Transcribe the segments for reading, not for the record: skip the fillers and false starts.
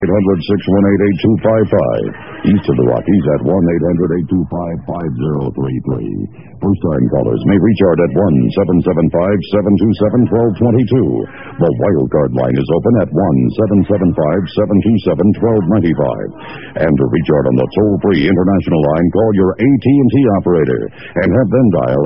800-618-8255. East of the Rockies at 1-800-825-5033. First-time callers may reach Art at 1-775-727-1222. The wildcard line is open at 1-775-727-1295. And to reach Art on the toll-free international line, call your AT&T operator and have them dial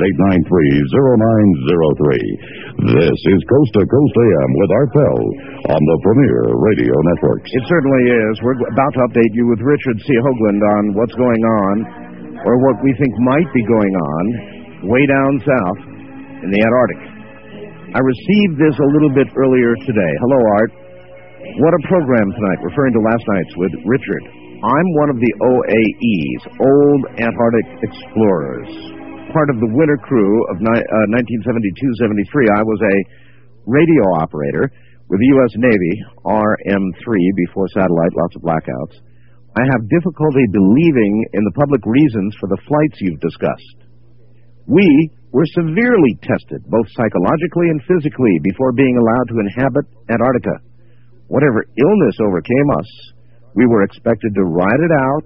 800-893-0903. This is Coast to Coast AM with Art Bell on the Premier Radio Networks. It certainly is. We're about to update you with Richard C. Hoagland on what's going on, or what we think might be going on, way down south in the Antarctic. I received this a little bit earlier today. Hello, Art. What a program tonight, referring to last night's with Richard. I'm one of the OAE's, Old Antarctic Explorers. Part of the winter crew of 1972-73. I was a radio operator with the U.S. Navy, RM-3, before satellite, lots of blackouts. I have difficulty believing in the public reasons for the flights you've discussed. We were severely tested, both psychologically and physically, before being allowed to inhabit Antarctica. Whatever illness overcame us, we were expected to ride it out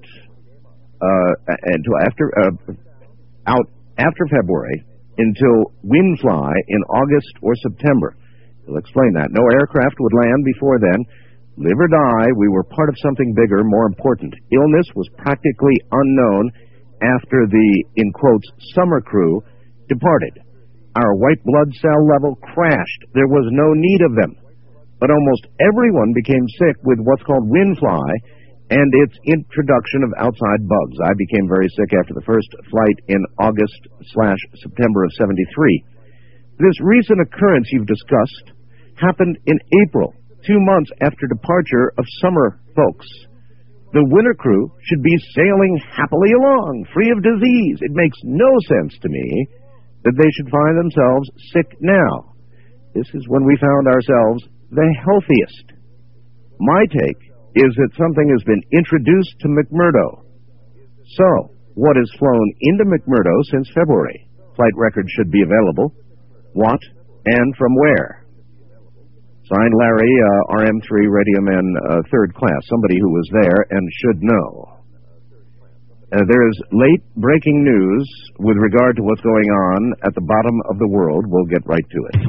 after February until wind fly in August or September. He'll explain that. No aircraft would land before then. Live or die, we were part of something bigger, more important. Illness was practically unknown after the, in quotes, summer crew departed. Our white blood cell level crashed. There was no need of them. But almost everyone became sick with what's called wind fly and its introduction of outside bugs. I became very sick after the first flight in August/September of 73. This recent occurrence you've discussed happened in April, 2 months after departure of summer folks. The winter crew should be sailing happily along, free of disease. It makes no sense to me that they should find themselves sick now. This is when we found ourselves the healthiest. My take is that something has been introduced to McMurdo. So, what has flown into McMurdo since February? Flight records should be available. What and from where? Signed, Larry, RM3 Radioman, third class, somebody who was there and should know. There is late breaking news with regard to what's going on at the bottom of the world. We'll get right to it.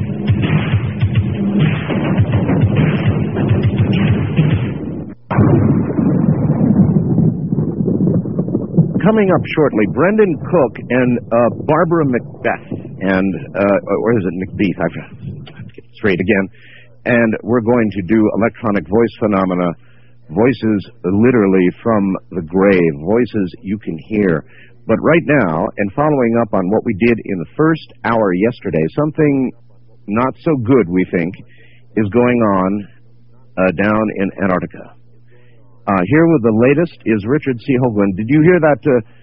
Coming up shortly, Brendan Cook and Barbara Macbeth, and, or is it McBeath? I have to get it straight again. And we're going to do electronic voice phenomena, voices literally from the grave, voices you can hear. But right now, and following up on what we did in the first hour yesterday, something not so good, we think, is going on down in Antarctica. Here with the latest is Richard C. Hoagland. Did you hear that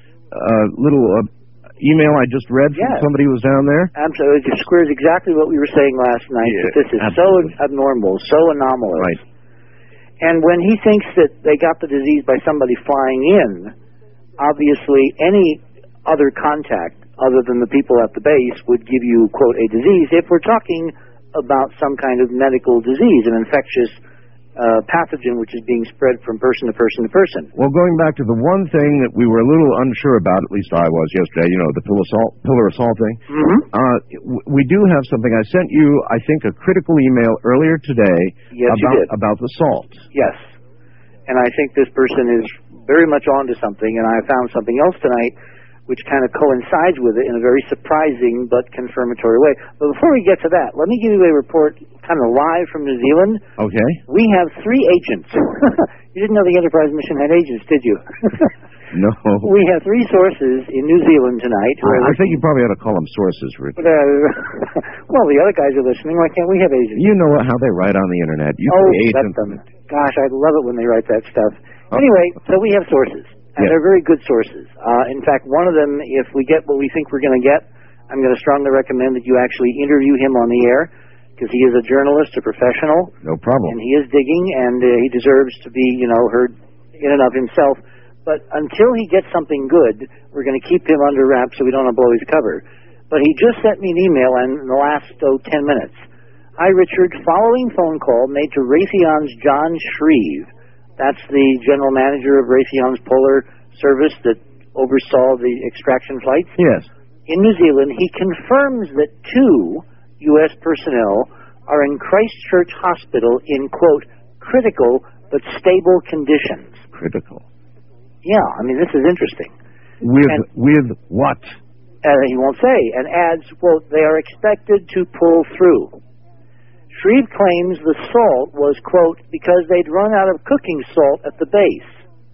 little email I just read from somebody who was down there? Absolutely. It squares exactly what we were saying last night. Yeah, that this is absolutely so abnormal, so anomalous. Right. And when he thinks that they got the disease by somebody flying in, obviously any other contact other than the people at the base would give you, quote, a disease. If we're talking about some kind of medical disease, an infectious pathogen which is being spread from person to person to person. Well, going back to the one thing that we were a little unsure about, at least I was yesterday, you know, the pillar of salt thing. Mm-hmm. We do have something. I sent you, I think, a critical email earlier today about the salt. Yes. And I think this person is very much onto something, and I found something else tonight which kind of coincides with it in a very surprising but confirmatory way. But before we get to that, let me give you a report kind of live from New Zealand. Okay. We have 3 agents. You didn't know the Enterprise mission had agents, did you? No. We have 3 sources in New Zealand tonight. I think you probably ought to call them sources, Richard. Well, the other guys are listening. Why can't we have agents? You know how they write on the Internet. You let them. Gosh, I love it when they write that stuff. Anyway, so we have sources. And they're very good sources. In fact, one of them, if we get what we think we're going to get, I'm going to strongly recommend that you actually interview him on the air, because he is a journalist, a professional. No problem. And he is digging, and he deserves to be, heard in and of himself. But until he gets something good, we're going to keep him under wraps so we don't blow his cover. But he just sent me an email in the last 10 minutes. Hi, Richard. Following phone call made to Raytheon's John Shreve, That's the general manager of Raytheon's Polar Service that oversaw the extraction flights. Yes. In New Zealand, he confirms that 2 U.S. personnel are in Christchurch Hospital in, quote, critical but stable conditions. Critical. Yeah, I mean, this is interesting. With what? He won't say, and adds, quote, they are expected to pull through. Shreve claims the salt was, quote, because they'd run out of cooking salt at the base.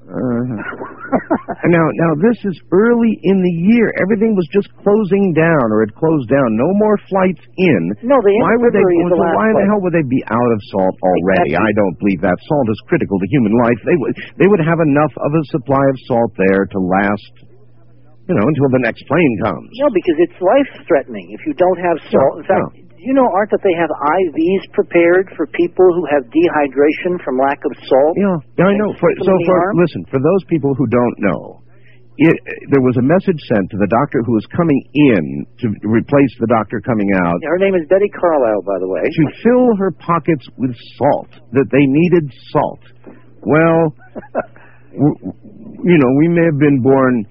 Now, this is early in the year. Everything was just closing down, or had closed down. No more flights in. No, the end why of February is the last Why the flight. hell would they be out of salt already? Exactly. I don't believe that. Salt is critical to human life. They would have enough of a supply of salt there to last, until the next plane comes. No, because it's life-threatening if you don't have salt. In fact, you know, Art, that they have IVs prepared for people who have dehydration from lack of salt? Yeah, I know. Listen, for those people who don't know, there was a message sent to the doctor who was coming in to replace the doctor coming out. Yeah, her name is Betty Carlisle, by the way. To fill her pockets with salt, that they needed salt. Well, we may have been born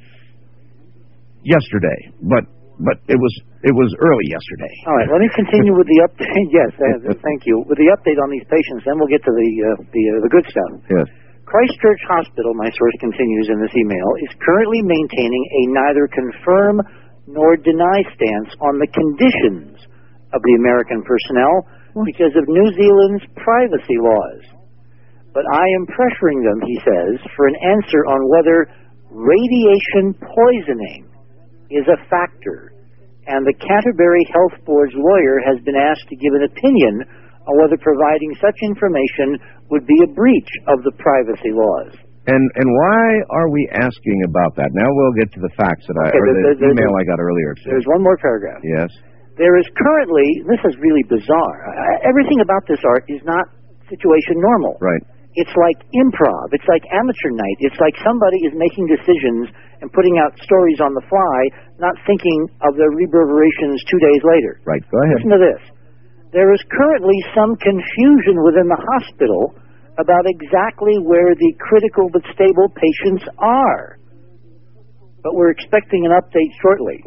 yesterday, but it was early yesterday. All right, let me continue with the update. Yes, thank you. With the update on these patients, then we'll get to the good stuff. Yes. Christchurch Hospital, my source continues in this email, is currently maintaining a neither confirm nor deny stance on the conditions of the American personnel because of New Zealand's privacy laws. But I am pressuring them, he says, for an answer on whether radiation poisoning is a factor, and the Canterbury Health Board's lawyer has been asked to give an opinion on whether providing such information would be a breach of the privacy laws. And why are we asking about that? Now we'll get to the facts the email I got earlier. There's one more paragraph. Yes. There is currently, this is really bizarre, everything about this, Art, is not situation normal. Right. It's like improv. It's like amateur night. It's like somebody is making decisions and putting out stories on the fly, not thinking of the reverberations 2 days later. Right. Go ahead. Listen to this. There is currently some confusion within the hospital about exactly where the critical but stable patients are. But we're expecting an update shortly.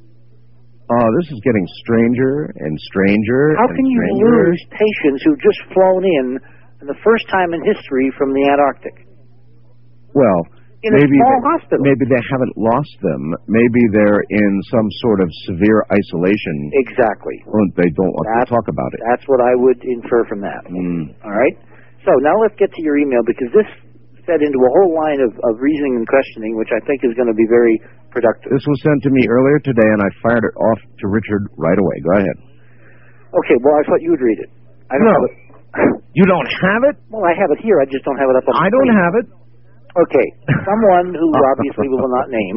Oh, this is getting stranger and stranger. How can you lose patients who've just flown in the first time in history from the Antarctic? Well, in a small hospital. Maybe they haven't lost them. Maybe they're in some sort of severe isolation. Exactly. Well, they don't want to talk about it. That's what I would infer from that. All right? So now let's get to your email, because this fed into a whole line of reasoning and questioning, which I think is going to be very productive. This was sent to me earlier today, and I fired it off to Richard right away. Go ahead. Okay, well, I thought you would read it. I don't have it. You don't have it? Well, I have it here. I just don't have it up on the screen. don't have it. Okay. Someone who obviously we will not name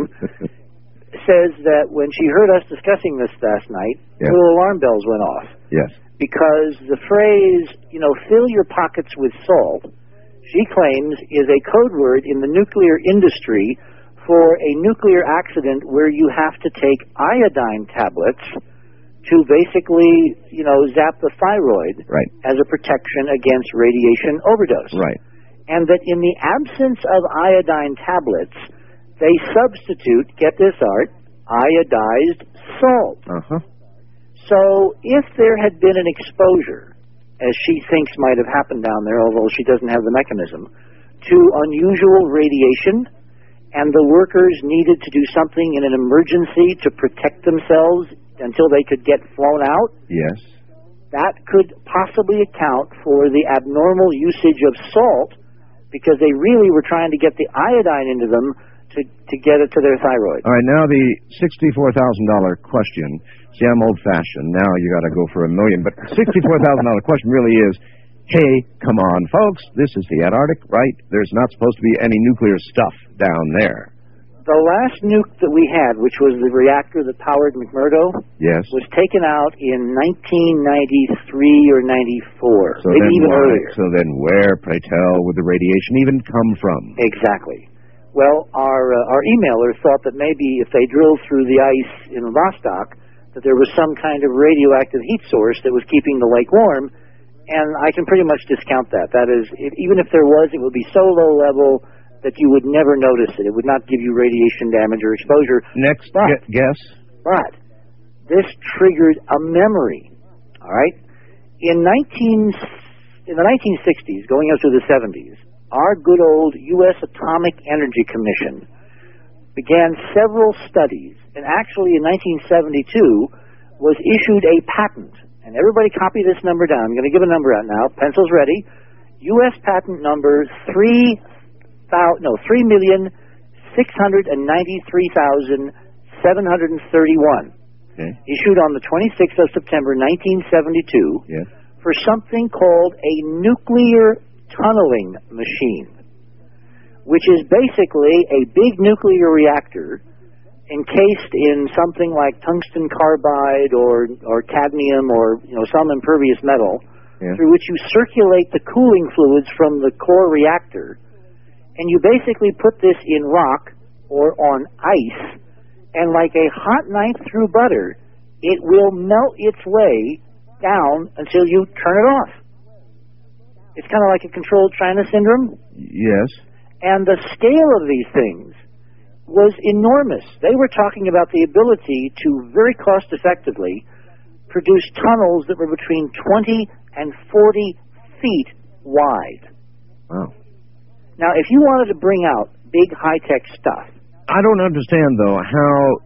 says that when she heard us discussing this last night, little alarm bells went off. Yes. Because the phrase, fill your pockets with salt, she claims is a code word in the nuclear industry for a nuclear accident where you have to take iodine tablets to basically, zap the thyroid as a protection against radiation overdose. Right. And that in the absence of iodine tablets, they substitute, get this, Art, iodized salt. So if there had been an exposure, as she thinks might have happened down there, although she doesn't have the mechanism, to unusual radiation, and the workers needed to do something in an emergency to protect themselves until they could get flown out, yes, that could possibly account for the abnormal usage of salt, because they really were trying to get the iodine into them to get it to their thyroid. All right, now the $64,000 question. See, I'm old-fashioned. Now you got to go for $1 million. But $64,000 question really is, hey, come on, folks, this is the Antarctic, right? There's not supposed to be any nuclear stuff down there. The last nuke that we had, which was the reactor that powered McMurdo, was taken out in 1993 or 94, maybe even earlier. So then where, pray tell, would the radiation even come from? Exactly. Well, our emailer thought that maybe if they drilled through the ice in Vostok, that there was some kind of radioactive heat source that was keeping the lake warm, And I can pretty much discount that. That is, even if there was, it would be so low level that you would never notice it. It would not give you radiation damage or exposure. Next guess. But this triggered a memory. All right? In the 1960s, going up to the 70s, our good old U.S. Atomic Energy Commission began several studies, and actually in 1972 was issued a patent. And everybody copy this number down. I'm going to give a number out now. Pencils ready. U.S. patent number 3,693,731. Okay. Issued on the 26th of September, 1972, yes, for something called a nuclear tunneling machine, which is basically a big nuclear reactor encased in something like tungsten carbide or cadmium or some impervious metal, through which you circulate the cooling fluids from the core reactor, and you basically put this in rock or on ice, and like a hot knife through butter, it will melt its way down until you turn it off. It's kind of like a controlled China syndrome. Yes. And the scale of these things was enormous. They were talking about the ability to very cost-effectively produce tunnels that were between 20 and 40 feet wide. Wow. Now, if you wanted to bring out big high-tech stuff, I don't understand, though, how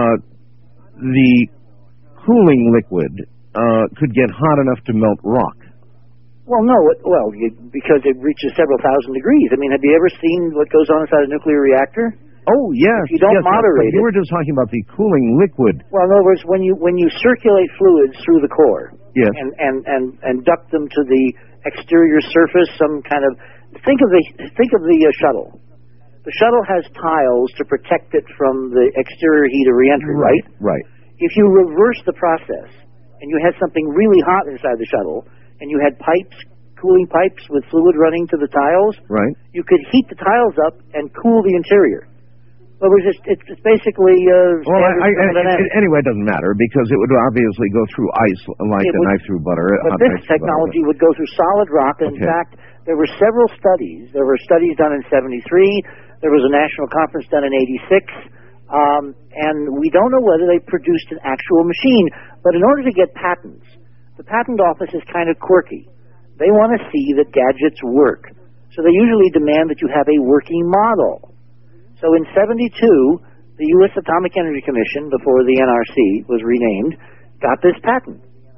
the cooling liquid could get hot enough to melt rock. Well, no. Because it reaches several thousand degrees. I mean, have you ever seen what goes on inside a nuclear reactor? Oh, yes. If you don't moderate it. You were just talking about the cooling liquid. Well, in other words, when you circulate fluids through the core, yes, and duct them to the exterior surface, some kind of think of the shuttle. The shuttle has tiles to protect it from the exterior heat of reentry, right? Right. If you reverse the process and you had something really hot inside the shuttle and you had cooling pipes with fluid running to the tiles, right, you could heat the tiles up and cool the interior. Well, it's basically anyway, it doesn't matter because it would obviously go through ice like a knife through butter. But this technology would go through solid rock. In fact, there were several studies. There were studies done in 73. There was a national conference done in 86. And we don't know whether they produced an actual machine. But in order to get patents, the patent office is kind of quirky. They want to see that gadgets work. So they usually demand that you have a working model. So in 72, the U.S. Atomic Energy Commission, before the NRC was renamed, got this patent.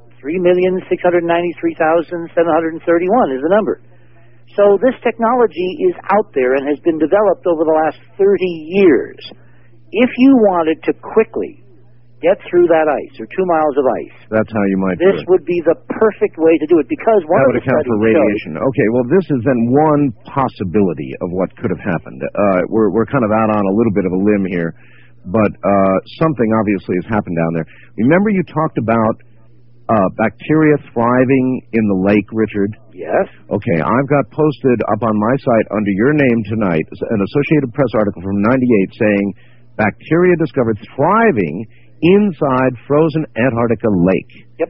3,693,731 is the number. So this technology is out there and has been developed over the last 30 years. If you wanted to quickly get through that ice, or 2 miles of ice, that's how you might this do it. Would be the perfect way to do it, because one that of would account for radiation. Okay, well, this is then one possibility of what could have happened. We're kind of out on a little bit of a limb here, but something obviously has happened down there. Remember you talked about bacteria thriving in the lake, Richard? Yes. Okay, I've got posted up on my site under your name tonight an Associated Press article from '98 saying bacteria discovered thriving inside frozen Antarctica lake. Yep.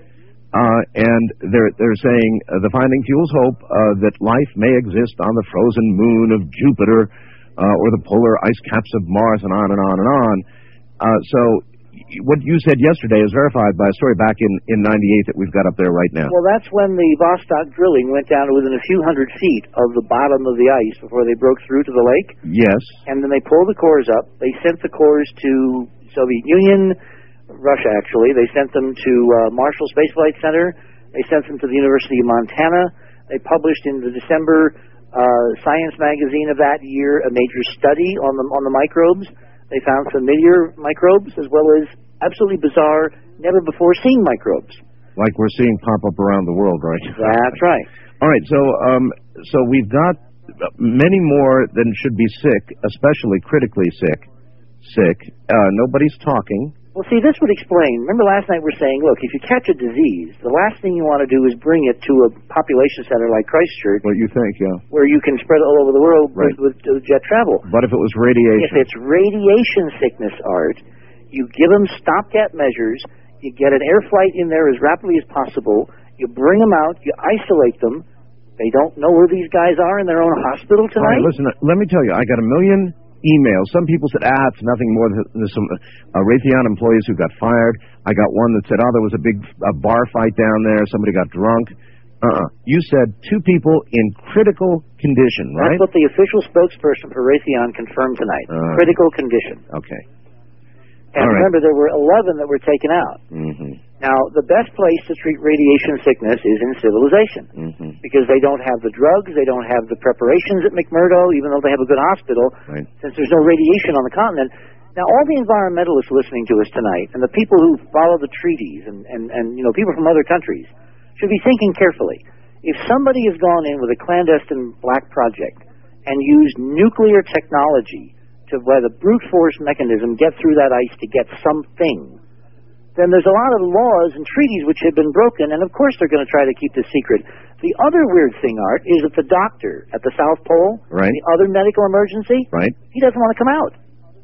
And they're saying the finding fuels hope that life may exist on the frozen moon of Jupiter or the polar ice caps of Mars, and on and on and on. So what you said yesterday is verified by a story back in '98 that we've got up there right now. Well, that's when the Vostok drilling went down to within a few hundred feet of the bottom of the ice before they broke through to the lake. Yes. And then they pulled the cores up. They sent the cores to Soviet Union, Russia, actually. They sent them to Marshall Space Flight Center. They sent them to the University of Montana. They published in the December Science magazine of that year a major study on the microbes. They found familiar microbes as well as absolutely bizarre, never-before-seen microbes. Like we're seeing pop up around the world, right? That's right. All right, so we've got many more than should be sick, especially critically sick. Nobody's talking. Well, see, this would explain. Remember last night we were saying, look, if you catch a disease, the last thing you want to do is bring it to a population center like Christchurch. What you think, yeah. Where you can spread it all over the world right. with jet travel. But if it was radiation? If it's radiation sickness, Art, you give them stopgap measures, you get an air flight in there as rapidly as possible, You bring them out, you isolate them. They don't know where these guys are in their own hospital tonight. All right, listen, let me tell you, I got 1 million emails. Some people said, it's nothing more than some Raytheon employees who got fired. I got one that said, there was a big bar fight down there. Somebody got drunk. You said 2 people in critical condition, right? That's what the official spokesperson for Raytheon confirmed tonight. Critical condition. Okay. And remember, there were 11 that were taken out. Mm-hmm. Now, the best place to treat radiation sickness is in civilization, because they don't have the drugs, they don't have the preparations at McMurdo, even though they have a good hospital, since there's no radiation on the continent. Now, all the environmentalists listening to us tonight, and the people who follow the treaties, and people from other countries, should be thinking carefully. If somebody has gone in with a clandestine black project and used nuclear technology to, by the brute force mechanism, get through that ice to get something, then there's a lot of laws and treaties which have been broken, and of course they're going to try to keep this secret. The other weird thing, Art, is that the doctor at the South Pole, the other medical emergency, he doesn't want to come out.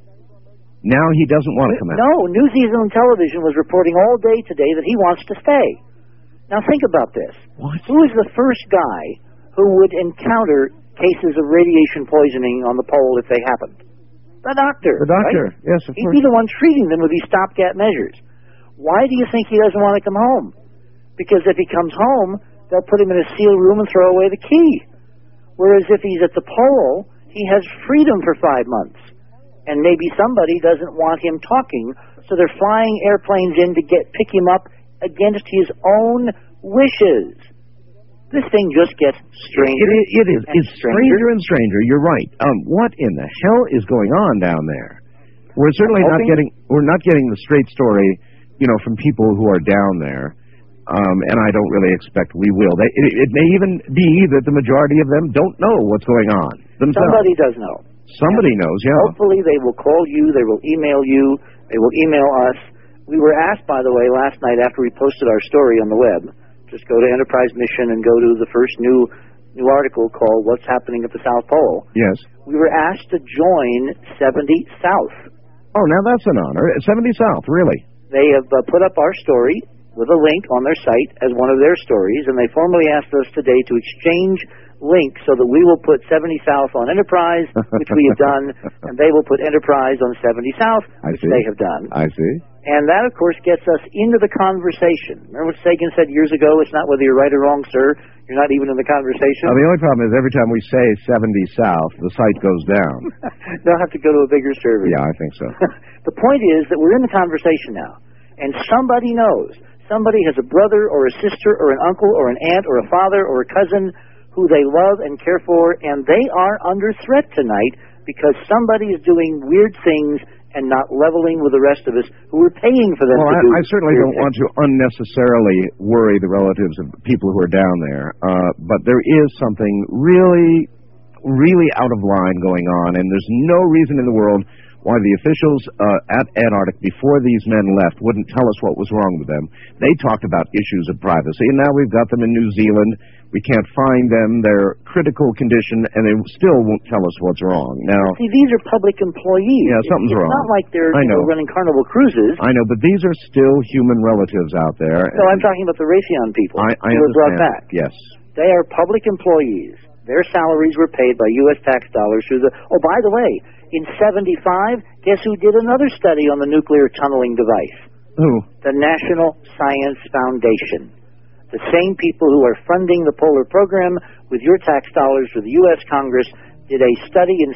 Now he doesn't want to come out. No, New Zealand television was reporting all day today that he wants to stay. Now think about this. What? Who is the first guy who would encounter cases of radiation poisoning on the pole if they happened? The doctor. The doctor, right? yes, of He'd course. be the one treating them with these stopgap measures. Why do you think he doesn't want to come home? Because if he comes home, they'll put him in a sealed room and throw away the key. Whereas if he's at the pole, he has freedom for 5 months. And maybe somebody doesn't want him talking, so they're flying airplanes in to pick him up against his own wishes. This thing just gets stranger. It is. It's stranger and stranger. You're right. What in the hell is going on down there? We're certainly not getting the straight story, from people who are down there. And I don't really expect we will. It may even be that the majority of them don't know what's going on themselves. Somebody does know. Somebody knows, yeah. Hopefully they will call you, they will email you, they will email us. We were asked, by the way, last night after we posted our story on the web, just go to Enterprise Mission and go to the first new article called What's Happening at the South Pole. Yes. We were asked to join 70 South. Oh, now that's an honor. 70 South, really? They have put up our story with a link on their site as one of their stories, and they formally asked us today to exchange links so that we will put 70 South on Enterprise, which we have done, and they will put Enterprise on 70 South, which they have done. I see. And that, of course, gets us into the conversation. Remember what Sagan said years ago? It's not whether you're right or wrong, sir. You're not even in the conversation. The only problem is every time we say 70 South, the site goes down. They'll have to go to a bigger server. Yeah, I think so. The point is that we're in the conversation now, and somebody knows. Somebody has a brother or a sister or an uncle or an aunt or a father or a cousin who they love and care for, and they are under threat tonight because somebody is doing weird things and not leveling with the rest of us who are paying for them to do. I certainly don't want to unnecessarily worry the relatives of people who are down there, but there is something really, really out of line going on, and there's no reason in the world why the officials at Antarctic, before these men left, wouldn't tell us what was wrong with them. They talked about issues of privacy, and now we've got them in New Zealand. We can't find them. They're critical condition, and they still won't tell us what's wrong. Now, see, these are public employees. Yeah, something's wrong. It's not like they're running Carnival cruises. I know, but these are still human relatives out there. No, I'm talking about the Raytheon people I who were brought back. Yes. They are public employees. Their salaries were paid by U.S. tax dollars through the... Oh, by the way, in 75, guess who did another study on the nuclear tunneling device? Who? The National Science Foundation. The same people who are funding the Polar program with your tax dollars for the U.S. Congress did a study in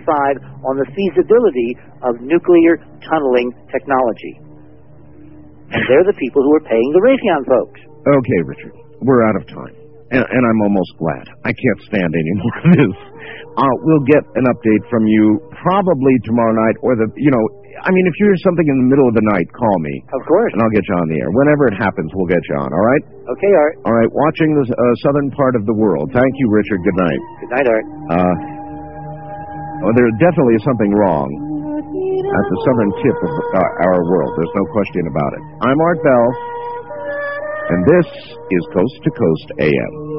75 on the feasibility of nuclear tunneling technology. And they're the people who are paying the Raytheon folks. Okay, Richard, we're out of time. And I'm almost glad. I can't stand any more of this. We'll get an update from you probably tomorrow night, or if you hear something in the middle of the night, call me. Of course. And I'll get you on the air. Whenever it happens, we'll get you on, all right? Okay, Art. All right, watching the southern part of the world. Thank you, Richard. Good night. Good night, Art. There definitely is something wrong at the southern tip of our world. There's no question about it. I'm Art Bell, and this is Coast to Coast AM.